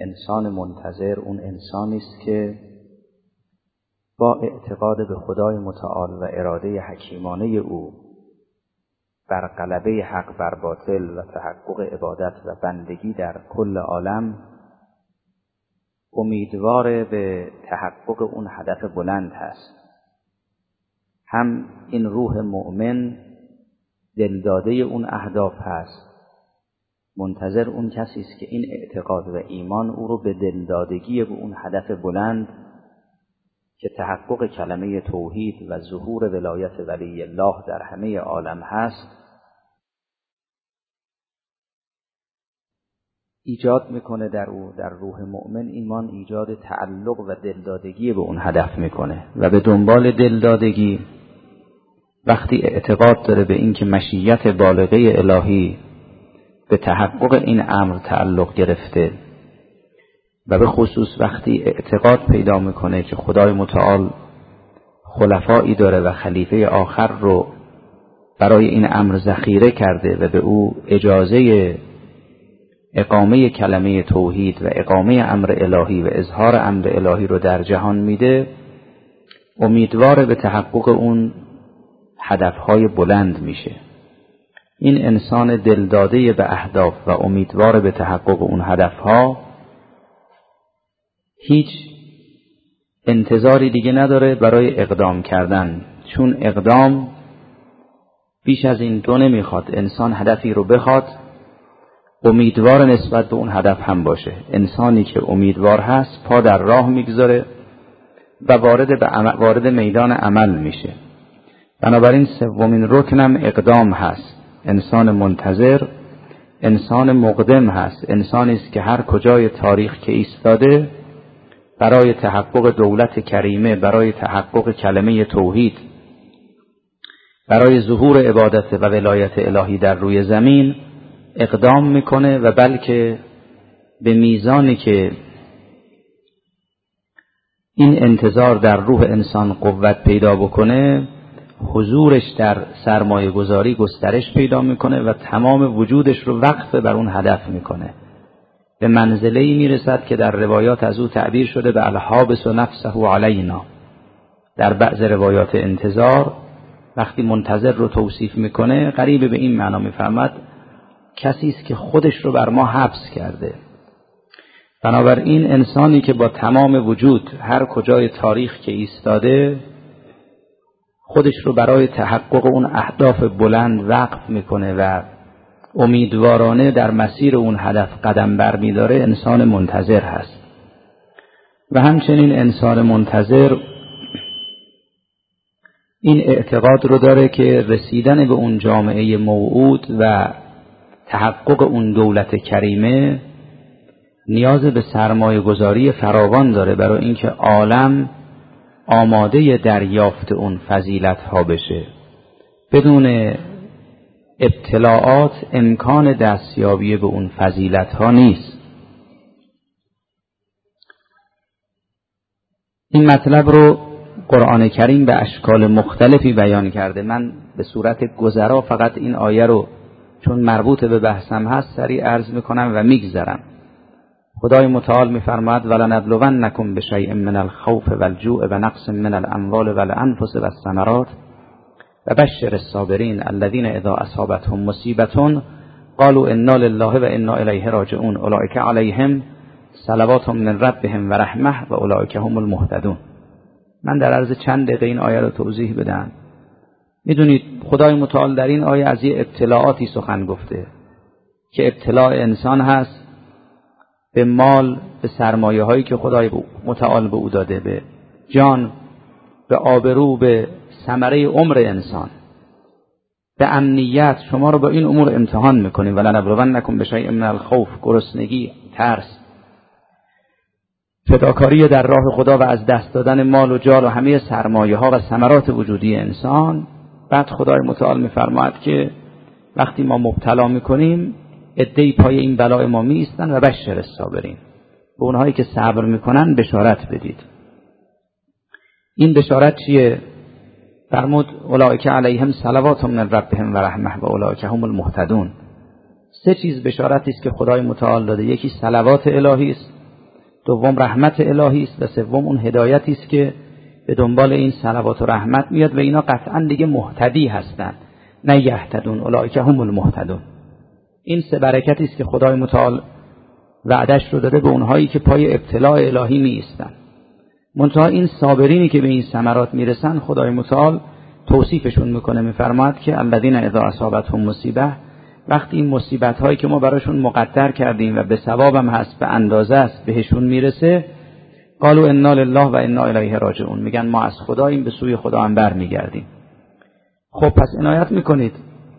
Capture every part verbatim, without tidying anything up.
انسان منتظر اون انسانی است که با اعتقاد به خدای متعال و اراده حکیمانه او بر غلبه حق بر باطل و تحقق عبادت و بندگی در کل عالم امیدوار به تحقق اون هدف بلند هست. هم این روح مؤمن دلداده اون اهداف هست، منتظر اون کسی است که این اعتقاد و ایمان او رو به دلدادگی به اون هدف بلند که تحقق کلمه توحید و ظهور ولایت ولی الله در همه عالم هست ایجاد میکنه در او. در روح مؤمن ایمان ایجاد تعلق و دلدادگی به اون هدف میکنه و به دنبال دلدادگی وقتی اعتقاد داره به این که مشیت بالغه الهی به تحقق این امر تعلق گرفته و به خصوص وقتی اعتقاد پیدا میکنه که خدای متعال خلفایی داره و خلیفه آخر رو برای این امر ذخیره کرده و به او اجازه اقامه کلمه توحید و اقامه امر الهی و اظهار امر الهی رو در جهان میده، امیدوار به تحقق اون هدفهای بلند میشه. این انسان دلداده به اهداف و امیدوار به تحقق اون هدفها هیچ انتظاری دیگه نداره برای اقدام کردن، چون اقدام بیش از این دو نمیخواد. انسان هدفی رو بخواد، امیدوار نسبت به اون هدف هم باشه. انسانی که امیدوار هست پا در راه میگذاره و وارد به عمل، وارد میدان عمل میشه. بنابراین سومین رکنم اقدام هست. انسان منتظر انسان مقدم هست، انسانی است که هر کجای تاریخ که ایستاده برای تحقق دولت کریمه، برای تحقق کلمه توحید، برای ظهور عبادت و ولایت الهی در روی زمین اقدام میکنه و بلکه به میزانی که این انتظار در روح انسان قوت پیدا بکنه، حضورش در سرمایه گذاری گسترش پیدا میکنه و تمام وجودش رو وقف بر اون هدف میکنه. به منزله‌ای میرسد که در روایات از او تعبیر شده به الحابس و نفسه علینا. در بعض روایات انتظار وقتی منتظر رو توصیف میکنه قریب به این معنا میفهمد کسی است که خودش رو بر ما حبس کرده. بنابراین انسانی که با تمام وجود هر کجای تاریخ که ایستاده خودش رو برای تحقق اون اهداف بلند وقف میکنه و امیدوارانه در مسیر اون هدف قدم برمیداره، انسان منتظر هست. و همچنین انسان منتظر این اعتقاد رو داره که رسیدن به اون جامعه موعود و تحقق اون دولت کریمه نیاز به سرمایه گذاری فراوان داره برای اینکه عالم آماده دریافت اون فضیلت ها بشه. بدون ابتلاعات امکان دستیابی به اون فضیلت ها نیست. این مطلب رو قرآن کریم به اشکال مختلفی بیان کرده. من به صورت گذرا فقط این آیه رو چون مربوط به بحثم هست سریع عرض میکنم و میگذرم. خدای متعال میفرماید ولنبلونکم بشیء من الخوف والجوع ونقص من الاموال والانفس والثمرات وبشر الصابرین الذین اذا اصابتهم مصیبة قالوا انا لله و انا الیه راجعون اولئک علیهم صلوات من ربهم و رحمه و اولئک هم المهتدون. من در عرض چند دقیقه این آیه رو توضیح بدم. میدونید خدای متعال در این آیه از یه ابتلاعاتی سخن گفته که ابتلاع انسان هست به مال، به سرمایه هایی که خدای متعال به او داده، به جان، به آبرو، به ثمره عمر انسان، به امنیت. شما رو با این امور امتحان میکنیم. ولنبلونکم بشیء من الخوف، گرسنگی، ترس، فداکاری در راه خدا و از دست دادن مال و جان و همه سرمایه ها و ثمرات وجودی انسان. بعد خدای متعال میفرماید که وقتی ما مبتلا میکنیم عده‌ای پای این بلای ما می ایستن و بشر الصابرین، به اونهایی که صبر میکنن بشارت بدید. این بشارت چیه؟ فرمود اولئک علیهم صلوات من ربهم و رحمه و اولئک هم المهتدون. سه چیز بشارتی است که خدای متعال داده. یکی صلوات الهی است، دوم رحمت الهی است و سوم اون هدایتی است که به دنبال این صلوات و رحمت میاد و اینا قطعا دیگه مهتدی هستند، نه یهتدون اولئک هم المهتدون. این سه برکتی است که خدای متعال وعدش رو داده به اونهایی که پای ابتلاء الهی می ایستن. منتها این صابرینی که به این ثمرات میرسن خدای متعال توصیفشون میکنه، میفرماد که الذین اذا اصابتهم مصیبه، وقتی این مصیبت هایی که ما براشون مقدر کردیم و به ثوابم هست به اندازه است بهشون میرسه، قالوا انا لله و انا الیه راجعون، میگن ما از خداییم به سوی خدا هم برمیگردیم. خب پس عنایت میکنید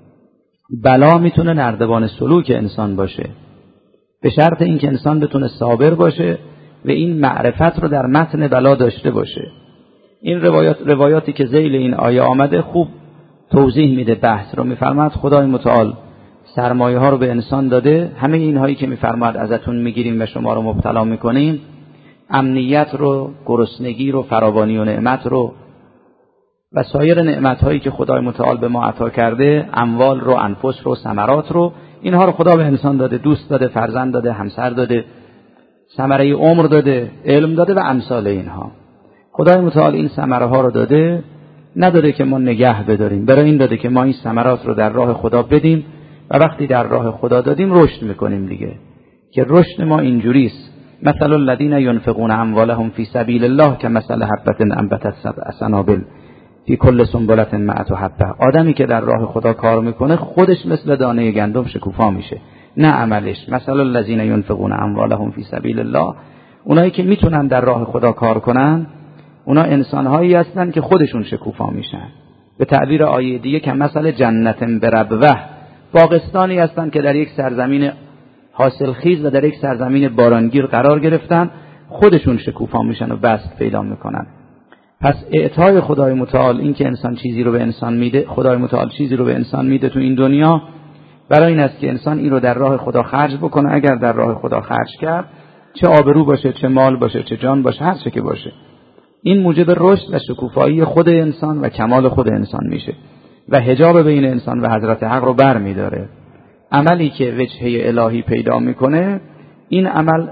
بلا میتونه نردبان سلوک انسان باشه، به شرط اینکه انسان بتونه صابر باشه و این معرفت رو در متن بلا داشته باشه. این روایات روایاتی که ذیل این آیه آمده خوب توضیح میده بحث رو. میفرماد خدای متعال سرمایه ها رو به انسان داده، همه اینهایی که میفرماد ازتون میگیریم و شما رو مبتلا میکنیم، امنیت رو، گرسنگی رو، فراوانی و نعمت رو و سایر نعمت هایی که خدای متعال به ما عطا کرده، اموال رو، انفس رو، ثمرات رو، اینها رو خدا به انسان داده، دوست داده، فرزند داده، همسر داده، ثمره عمر داده، علم داده و امثال اینها. خدای متعال این ثمره ها رو داده، نداده که ما نگه بداریم، برای این داده که ما این ثمرات رو در راه خدا بدیم و وقتی در راه خدا دادیم رشد میکنیم دیگه. که رشد ما اینجوریست: مثل الذین ينفقون اموالهم فی سبیل الله کمثل حبة انبتت سبع سنابل فی کل سنبلة مئة حبة. آدمی که در راه خدا کار میکنه خودش مثل دانه گندم شکوفا میشه، نه عملش. مثل الذین ينفقون اموالهم فی سبیل الله، اونایی که میتونن در راه خدا کار کنن، اونا انسانهایی هستن که خودشون شکوفا میشن. به تعبیر آیه دیگه که مثل جنت بربوه، باغستانی هستن که در یک سرزمین حاصلخیز و در یک سرزمین بارانگیر قرار گرفتن، خودشون شکوفا میشن و بست پیدا میکنن. پس اعطای خدای متعال، این که انسان چیزی رو به انسان میده، خدای متعال چیزی رو به انسان میده تو این دنیا، برای این است که انسان این رو در راه خدا خرج بکنه. اگر در راه خدا خرج کرد، چه آبرو باشه، چه مال باشه، چه جان باشه، هر چه که باشه، این موجب رشد و شکوفایی خود انسان و کمال خود انسان میشه و حجاب بین انسان و حضرت حق رو بر میداره. عملی که وجهه الهی پیدا میکنه، این عمل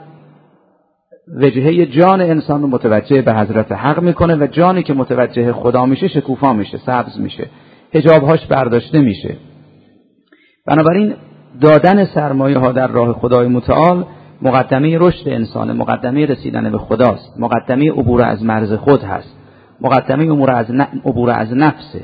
وجهه جان انسان رو متوجه به حضرت حق میکنه و جانی که متوجه خدا میشه شکوفا میشه، سبز میشه، حجابهاش برداشته میشه. بنابراین دادن سرمایه ها در راه خدای متعال مقدمه رشد انسان، مقدمه رسیدن به خداست، مقدمه عبور از مرز خود هست، مقدمه عبور از عبور از نفسه.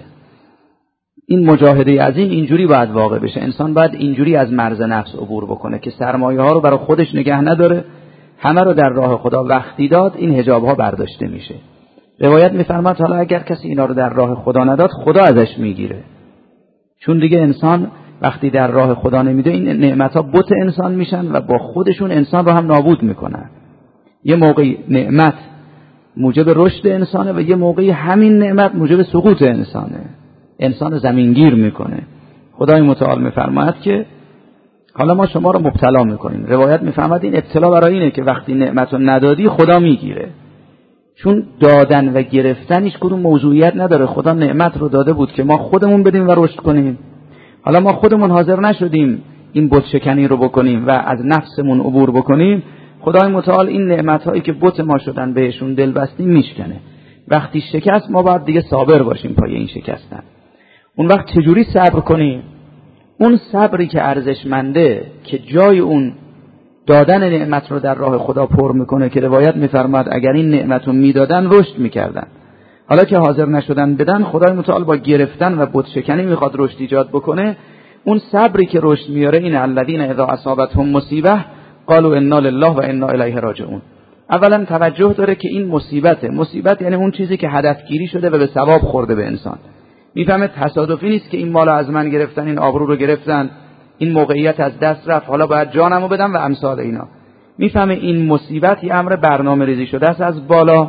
این مجاهده عظیم اینجوری باید واقع بشه. انسان باید اینجوری از مرز نفس عبور بکنه که سرمایه ها رو برای خودش نگه نداره، همه رو در راه خدا وقتی داد، این حجاب ها برداشته میشه. روایت میفرماد حالا اگر کسی اینا رو در راه خدا نداد، خدا ازش میگیره. چون دیگه انسان وقتی در راه خدا نمیده، این نعمت ها بت انسان میشن و با خودشون انسان رو هم نابود میکنن. یه موقعی نعمت موجب رشد انسانه و یه موقعی همین نعمت موجب سقوط انسانه، انسان زمینگیر میکنه. خدای متعال میفرماید که حالا ما شما رو مبتلا میکنیم. روایت میفرماید این ابتلا برای اینه که وقتی نعمت رو ندادی خدا میگیره. چون دادن و گرفتن هیچ کدوم موضوعیت نداره. خدا نعمت رو داده بود که ما خودمون بدیم و رشد کنیم. حالا ما خودمون حاضر نشدیم این بت شکنی رو بکنیم و از نفسمون عبور بکنیم، خدای متعال این نعمت‌هایی که بت ما شدن بهشون دل بستیم میشکنه. وقتی شکست، ما باید دیگه صابر باشیم پای این شکستن. اون وقت چجوری صبر کنیم؟ اون صبری که ارزشمنده، که جای اون دادن نعمت رو در راه خدا پر میکنه، که روایت میفرماد اگر این نعمت رو میدادن رشد میکردن. حالا که حاضر نشدن بدن، خدای متعال با گرفتن و بت شکنی میخواد رشد ایجاد بکنه. اون صبری که رشد میاره این الذین اذا اصابتهم مصیبه قالوا انا لله و انا الیه راجعون. اولا توجه داره که این مصیبته. مصیبت یعنی اون چیزی که هدفگیری شده و به ثواب خورده به انسان. میفهمه تصادفی نیست که این مال از من گرفتن، این آبرو رو گرفتن، این موقعیت از دست رفت، حالا باید جانمو بدم و امثال اینا. میفهمه این مصیبت یه امر برنامه ریزی شده است از بالا.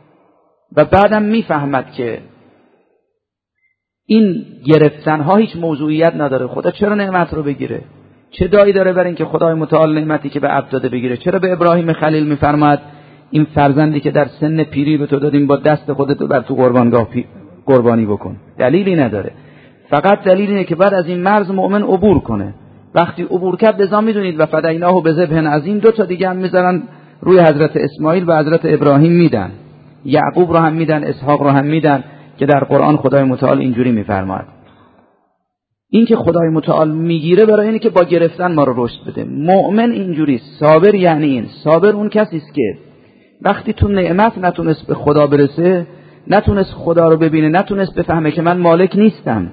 و بعدم میفهمد که این گرفتن ها هیچ موضوعیت نداره. خدا چرا نعمت رو بگیره؟ چه دایی داره بر این که خدای متعال نعمتی که به عبد داده بگیره؟ چرا به ابراهیم خلیل میفرماد این فرزندی که در سن پیری به تو دادیم با دست خودت بر تو قربانگاه قربانی بکن؟ دلیلی نداره. فقط دلیل اینه که بعد از این مرز مؤمن عبور کنه. وقتی عبور کرد، لذا میدونید و فدیناه بذبح عظیم، دو تا دیگه هم میذارن روی حضرت اسماعیل و حضرت ابراهیم میدن، یعقوب رو هم میدن، اسحاق رو هم میدن، که در قرآن خدای متعال اینجوری میفرماید. این که خدای متعال میگیره برای اینه که با گرفتن ما رو رشد بده. مؤمن اینجوری، صابر یعنی این، صابر اون کسی است که وقتی تو نعمت نتونست به خدا برسه، نتونست خدا رو ببینه، نتونست بفهمه که من مالک نیستم،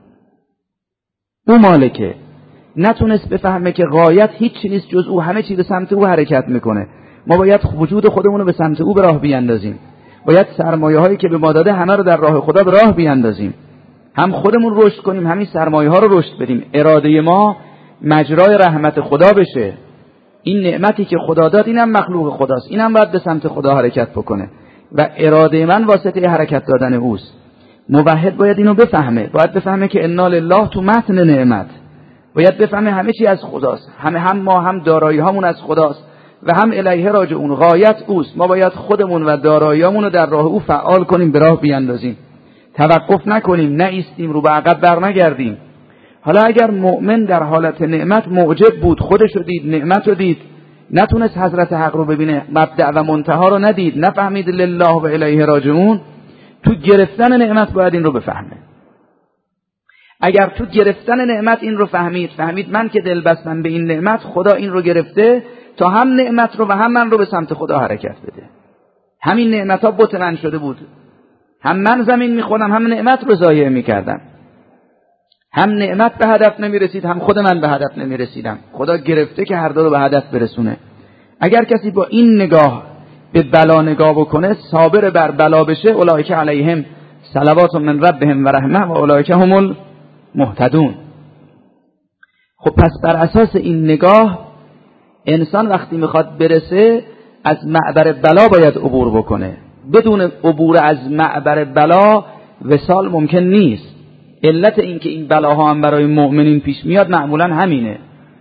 او مالکه، نتونست بفهمه که غایت هیچ چیز نیست جز او، همه چی به سمت او حرکت میکنه. ما باید وجود خودمون رو به سمت او به راه بیاندازیم، باید سرمایه هایی که به ما داده همه رو در راه خدا به راه بیاندازیم، هم خودمون رشد کنیم، همین سرمایه ها رو رشد بدیم، اراده ما مجرای رحمت خدا بشه. این نعمتی که خدا داد اینم مخلوق خداست، اینم باید به سمت خدا حرکت بکنه و اراده من واسطه حرکت دادن اوست. موحد باید اینو بفهمه، باید بفهمه که انا لله تو متن نعمت، باید بفهمه همه چی از خداست، همه هم ما هم دارایی هامون از خداست و هم الیه راجعون، غایت اوست. ما باید خودمون و داراییامون رو در راه او فعال کنیم، به راه بیاندازیم، توقف نکنیم، نه ایستیم رو به عقب بر نگردیم. حالا اگر مؤمن در حالت نعمت معجب بود، خودش رو دید، نعمت رو دید، نتونست حضرت حق رو ببینه، مبدأ و منتها رو ندید، نفهمید لله و الیه راجعون، تو گرفتن نعمت باید این رو بفهمه. اگر تو گرفتن نعمت این رو فهمید، فهمید من که دل بستم به این نعمت، خدا این رو گرفته تا هم نعمت رو و هم من رو به سمت خدا حرکت بده. همین نعمت ها بت من شده بود، هم من زمین میخوردم، هم نعمت رو ضایع میکردم، هم نعمت به هدف نمیرسید، هم خود من به هدف نمیرسیدم. خدا گرفته که هر دو رو به هدف برسونه. اگر کسی با این نگاه به بلا نگاه بکنه، صابر بر بلا بشه، اولئک علیهم صلوات من ربهم و رحمه و اولئک هم المهتدون. خب پس بر اساس این نگاه انسان وقتی میخواد برسه از معبر بلا باید عبور بکنه. بدون عبور از معبر بلا وصال ممکن نیست. علت این که این بلاها هم برای مؤمنین پیش میاد معمولا همینه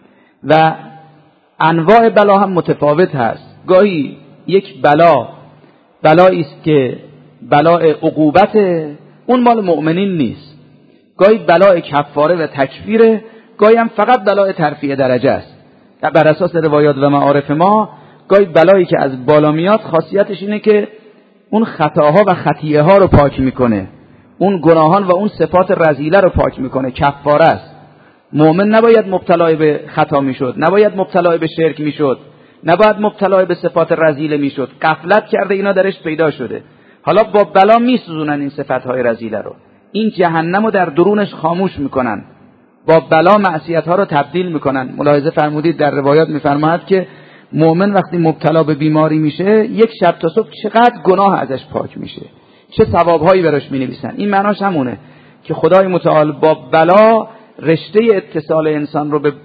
و انواع بلا هم متفاوت هست. گاهی یک بلا بلایی است که بلاء عقوبت، اون مال مؤمنین نیست. گاهی بلاء کفاره و تکفیره، گاهی هم فقط بلاء ترفیع درجه است. بر اساس روایات و معارف ما گاهی بلایی که از بالا میاد خاصیتش اینه که اون خطاها و خطیئه ها رو پاک میکنه، اون گناهان و اون صفات رذیله رو پاک میکنه، کفاره است. مؤمن نباید مبتلا به خطا میشد، نباید مبتلا به شرک میشد، نباید مبتلا به صفات رذیله میشد. غفلت کرده، اینا درش پیدا شده، حالا با بلا میسوزونن این صفاتهای رذیله رو. این جهنم رو در درونش خاموش میکنن، با بلا معصیت ها رو تبدیل میکنن. ملاحظه فرمودید در روایات میفرماید که مؤمن وقتی مبتلا به بیماری میشه، یک شب تا صبح چقدر گناه ازش پاک میشه، چه ثوابهایی براش مینویسن. این معناش همونه که خدای متعال با بلا رشته اتصال انسان رو به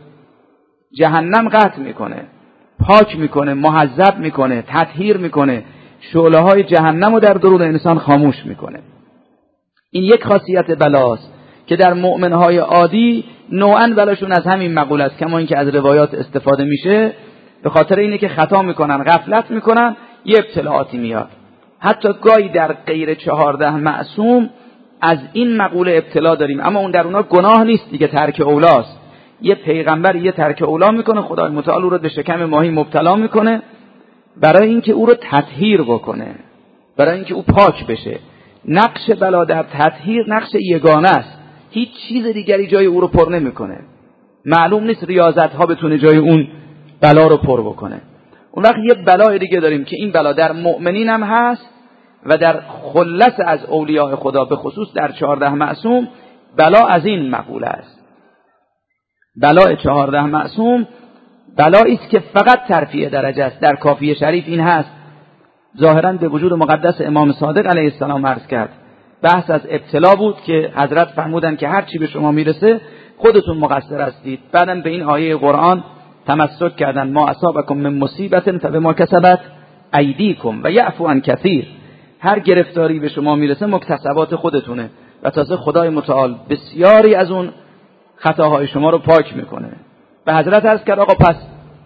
جهنم قطع میکنه، پاک میکنه، مهذب میکنه، تطهیر میکنه، شعله های جهنم رو در درون انسان خاموش میکنه. این یک خاصیت بلاست که در مؤمنهای عادی نوعاً بلاشون از همین مقوله است، کما اینکه از روایات استفاده میشه، به خاطر اینه که خطا میکنن، غفلت میکنن، یه ابتلاعاتی میاد. حتی گاهی در غیر چهارده معصوم از این مقوله ابتلا داریم، اما اون در اونا گناه نیست دیگه، ترک اولاست. یه پیغمبر یه ترک اولا میکنه، خدای متعال او رو به شکم ماهی مبتلا میکنه برای اینکه او رو تطهیر بکنه، برای اینکه او پاک بشه. نقش بلا در تطهیر نقش یگانه است، هیچ چیز دیگری جای او رو پر نمیکنه. معلوم نیست ریاضت ها بتونه جای اون بلا رو پر بکنه. اون وقت یه بلای دیگه داریم که این بلا در مؤمنین هم هست و در خلص از اولیاء خدا، به خصوص در چهارده معصوم بلا از این مقوله است. بلا چهارده معصوم بلایی است که فقط ترفیع درجه است. در کافیه شریف این هست، ظاهراً به وجود مقدس امام صادق علیه السلام عرض کرد، بحث از ابتلا بود که حضرت فرمودن که هر چی به شما میرسه خودتون مقصر هستید. بعدم به این آیه قرآن تمسک کردن، ما اصابکم من مصیبت فبما کسبت ایدیکم و یعفو عن کثیر. هر گرفتاری به شما میرسه مکتسبات خودتونه و تازه خدای متعال بسیاری از اون خطاهای شما رو پاک میکنه. به حضرت عرض کرد آقا پس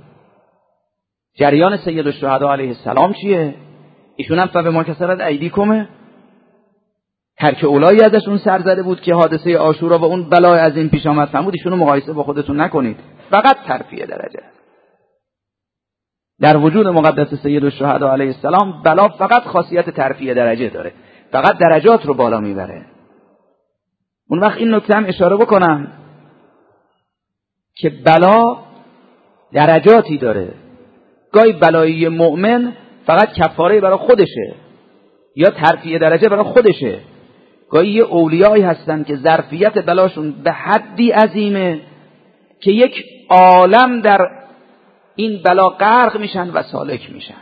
جریان سید الشهدا علیه السلام چیه؟ ایشون هم فبما کسبت ایدیکمه، ترک اولایی ازشون سر زده بود که حادثه عاشورا و اون بلای از این پیش آمد. فرمود ایشونو مقایسه با خودتون نکنید، فقط ترفیع درجه. در وجود مقدس سید الشهدا علیه السلام بلا فقط خاصیت ترفیع درجه داره، فقط درجات رو بالا میبره. اون وقت این نکته هم اشاره بکنم که بلا درجاتی داره. گاهی بلای مؤمن فقط کفاره برای خودشه یا ترفیع درجه برای خودشه. گاهی یه اولیایی هستن که ظرفیت بلاشون به حدی عظیمه که یک عالم در این بلا غرق میشن و سالک میشن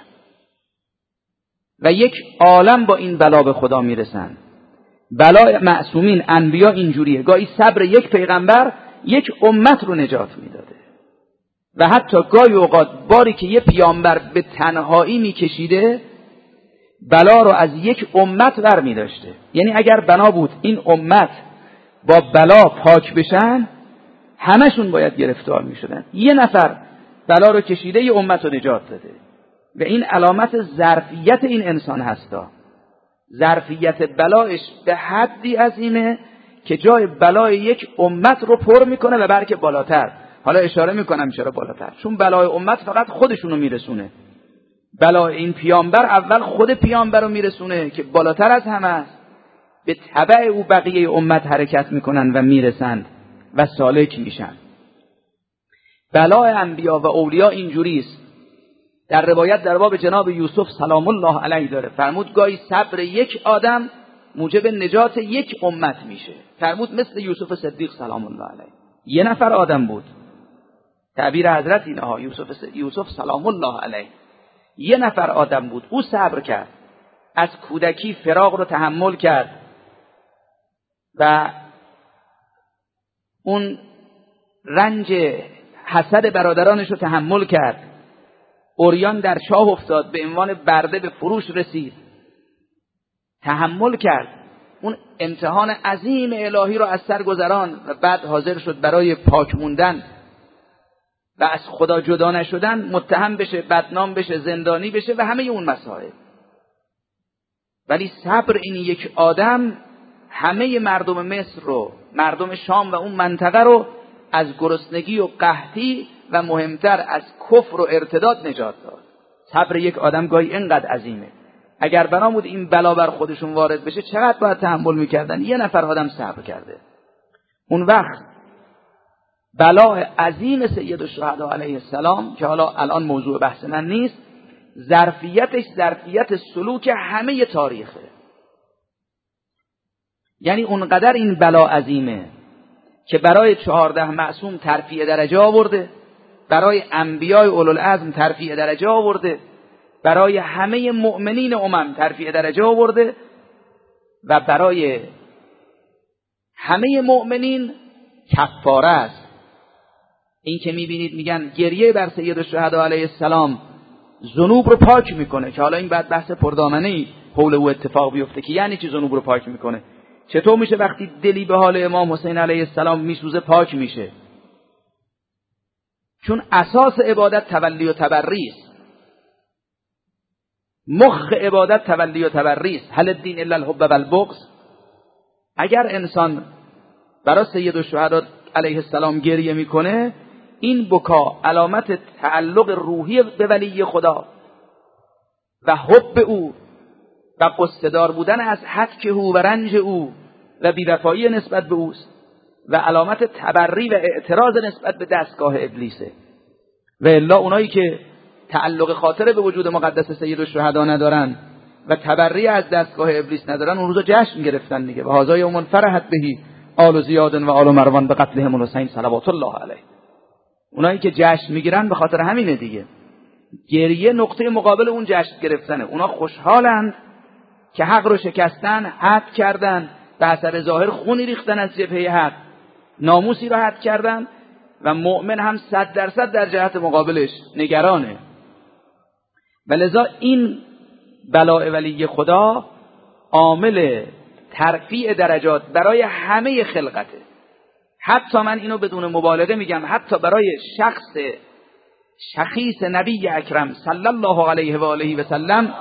و یک عالم با این بلا به خدا میرسن. بلای معصومین انبیا اینجوریه، گاهی صبر یک پیغمبر یک امت رو نجات میداده و حتی گاهی اوقات باری که یک پیامبر به تنهایی میکشیده بلا رو از یک امت ور میداشته. یعنی اگر بنا بود این امت با بلا پاک بشن همشون باید گرفتار میشدن، یه نفر بلا رو کشیده یه امت رو نجات داده و این علامت ظرفیت این انسان هستا. ظرفیت بلایش به حدی عظیمه که جای بلای یک امت رو پر میکنه و بلکه بالاتر. حالا اشاره میکنم چرا بالاتر، چون بلای امت فقط خودشونو میرسونه. بلای این پیامبر اول خود پیامبر رو میرسونه که بالاتر از همه است، به تبع او بقیه امت حرکت میکنن و میرسند و سالک میشن. بلای انبیا و اولیا اینجوریست. در روایت در باب جناب یوسف سلام الله علیه داره، فرمود گاهی صبر یک آدم موجب نجات یک امت میشه. فرمود مثل یوسف صدیق سلام الله علیه، یه نفر آدم بود، تعبیر حضرت اینه ها، یوسف س... یوسف سلام الله علیه یه نفر آدم بود، او صبر کرد، از کودکی فراق رو تحمل کرد و اون رنج حسد برادرانش رو تحمل کرد. اوریان در چاه افتاد، به عنوان برده به فروش رسید، تحمل کرد، اون امتحان عظیم الهی رو از سر گذران و بعد حاضر شد برای پاک موندن و از خدا جدا نشدن متهم بشه، بدنام بشه، زندانی بشه و همه اون مسائل. ولی صبر این یک آدم همه مردم مصر رو، مردم شام و اون منطقه رو از گرسنگی و قحطی و مهمتر از کفر و ارتداد نجات داد. صبر یک آدم گاهی اینقدر عظیمه. اگر بنا بود این بلا بر خودشون وارد بشه چقدر باید تحمل میکردن؟ یه نفر آدم صبر کرده. اون وقت بلا عظیم سید الشهدا علیه السلام که حالا الان موضوع بحث من نیست، ظرفیتش ظرفیت سلوک همه تاریخه. یعنی اونقدر این بلا عظیمه که برای چهارده معصوم ترفیع درجه آورده، برای انبیای اولوالعزم ترفیع درجه آورده، برای همه مؤمنین امم ترفیع درجه آورده و برای همه مؤمنین کفاره است. این که میبینید میگن گریه بر سید الشهدا علیه السلام ذنوب رو پاک میکنه، که حالا این بعد بحث پردامنه‌ای حول او اتفاق بیفته که یعنی چی ذنوب رو پاک میکنه. چطور میشه وقتی دلی به حال امام حسین علیه السلام میسوزه پاک میشه؟ چون اساس عبادت تولی و تبری است. مخ عبادت تولی و تبری است. هل الدین الا الحب والبغض. اگر انسان برای سید الشهدا علیه السلام گریه میکنه، این بکا علامت تعلق روحی به ولی خدا و حب او و قصدار بودن از حق او و رنج او و بی‌وفایی نسبت به اوست و علامت تبری و اعتراض نسبت به دستگاه ابلیسه. و الا اونایی که تعلق خاطر به وجود مقدس سید الشهدا ندارن و تبری از دستگاه ابلیس ندارن، اون روزا جشن گرفتن دیگه. و هذا یوم فرحت بهی آل زیاد و آل مروان به قتلهم الحسین صلوات الله علیه. اونایی که جشن میگیرن به خاطر همینه دیگه. گریه نقطه مقابل اون جشن گرفتنه. اونا خوشحالند که حق رو شکستن، حق کردن، به اثر ظاهر خونی ریختن از جبهه حق، ناموسی رو حق کردن و مؤمن هم صد درصد در جهت مقابلش نگرانه. ولذا این بلاء ولی خدا عامل ترفیع درجات برای همه خلقته. حتی من اینو بدون مبالغه میگم، حتی برای شخص شخیص نبی اکرم صلی الله علیه و آله و سلم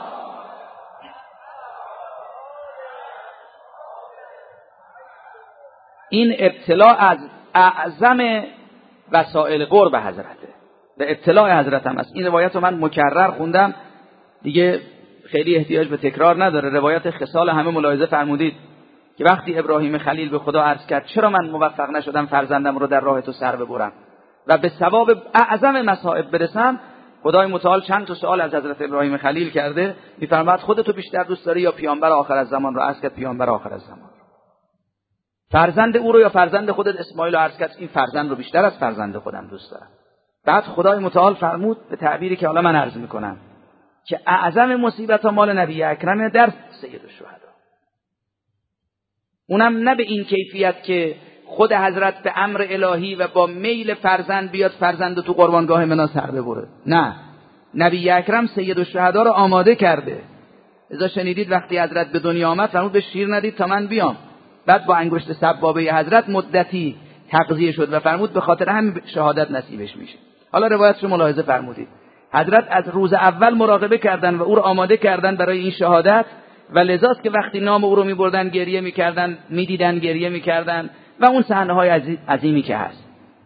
این ابتلا از اعظم وسائل قرب حضرته. به اطلاع حضرت هم است. این روایت رو من مکرر خوندم دیگه، خیلی احتیاج به تکرار نداره. روایت خصال همه ملاحظه فرمودید که وقتی ابراهیم خلیل به خدا عرض کرد چرا من موفق نشدم فرزندم رو در راه تو سر ببرم و به ثواب اعظم مصائب برسم، خدای متعال چند تا سوال از حضرت ابراهیم خلیل کرده، میفرماد خودتو بیشتر دوست داری یا پیامبر آخر از زمان رو؟ عرض کرد پیامبر آخر از زمان. فرزند او رو یا فرزند خودت اسماعیل رو؟ عرض کرد این فرزند رو بیشتر از فرزند خودم دوست دارم. بعد خدای متعال فرمود به تعبیری که حالا من عرض میکنم که اعظم مصیبت ها مال نبی اکرم در سید الشهدا، اونم نه به این کیفیت که خود حضرت به امر الهی و با میل فرزند بیاد فرزند تو قربانگاه منا سر ببره، نه، نبی اکرم سید الشهدا رو آماده کرده. اذا شنیدید وقتی حضرت به دنیا آمد فرمود به شیر ندید تا من بیام. بعد با انگشت سبابه حضرت مدتی تغذیه شد و فرمود به خاطر هم شهادت نصیبش میشه. حالا روایتش رو ملاحظه فرمودید، حضرت از روز اول مراقبه کردن و او رو آماده کردن برای این شهادت و لذاست که وقتی نام او رو میبردن گریه میکردن، میدیدن گریه میکردن و اون صحنه های عظیمی که هست.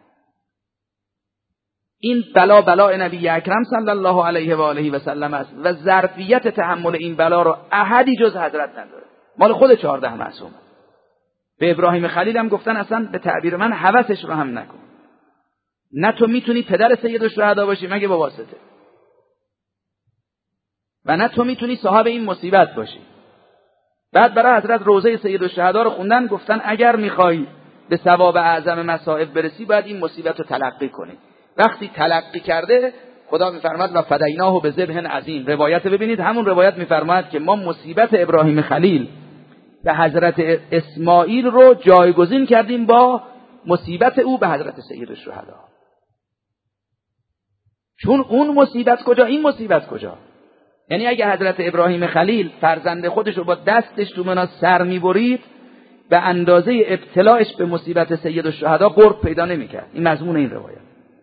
این بلا بلا نبی اکرم صلی الله علیه و آله و سلم است و ظرفیت تحمل این بلا رو احدی جز حضرت نداره، مال خود چهارده معصوم. به ابراهیم خلیل هم گفتن اصلا به تعبیر من هوسش رو هم نکن، نه تو میتونی پدر سید الشهدا باشی مگه با واسطه، و نه تو میتونی صاحب این مصیبت باشی. بعد برای حضرت روضه سید الشهدا رو خوندن، گفتن اگر میخوای به ثواب اعظم مصائب برسی باید این مصیبت رو تلقی کنی. وقتی تلقی کرده خدا میفرماد و فدیناه بذبح عظیم. روایت ببینید، همون روایت میفرماد که ما مصیبت ابراهیم خلیل به حضرت اسماعیل رو جایگزین کردیم با مصیبت او به حضرت سید الشهدا. چون اون مصیبت کجا، این مصیبت کجا؟ یعنی اگه حضرت ابراهیم خلیل فرزند خودش رو با دستش تو منا سر میبرید به اندازه ابتلاعش به مصیبت سید الشهدا قرب پیدا نمیکرد. این مضمون این روایت.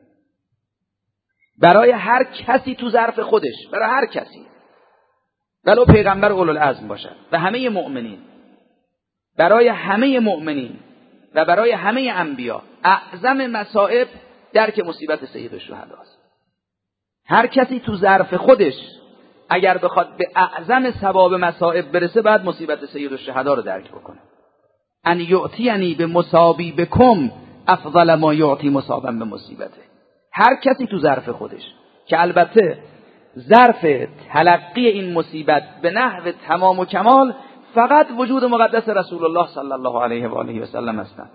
برای هر کسی تو ظرف خودش، برای هر کسی، ولو پیغمبر اولوالعزم باشد و همه مؤمنین، برای همه مؤمنین و برای همه انبیا اعظم مصائب درک مصیبت سید الشهدا است. هر کسی تو ظرف خودش اگر بخواد به اعظم ثواب مصائب برسه بعد مصیبت سید الشهدا رو درک بکنه. ان یعطینی به مصابی بکم افضل ما یعطی مصابا به مصیبته. هر کسی تو ظرف خودش، که البته ظرف تلقی این مصیبت به نحو تمام و کمال فقط وجود مقدس رسول الله صلی الله علیه و آله و سلم هستند.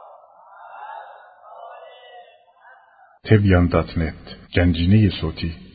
تبیان دات نت، گنجینه صوتی.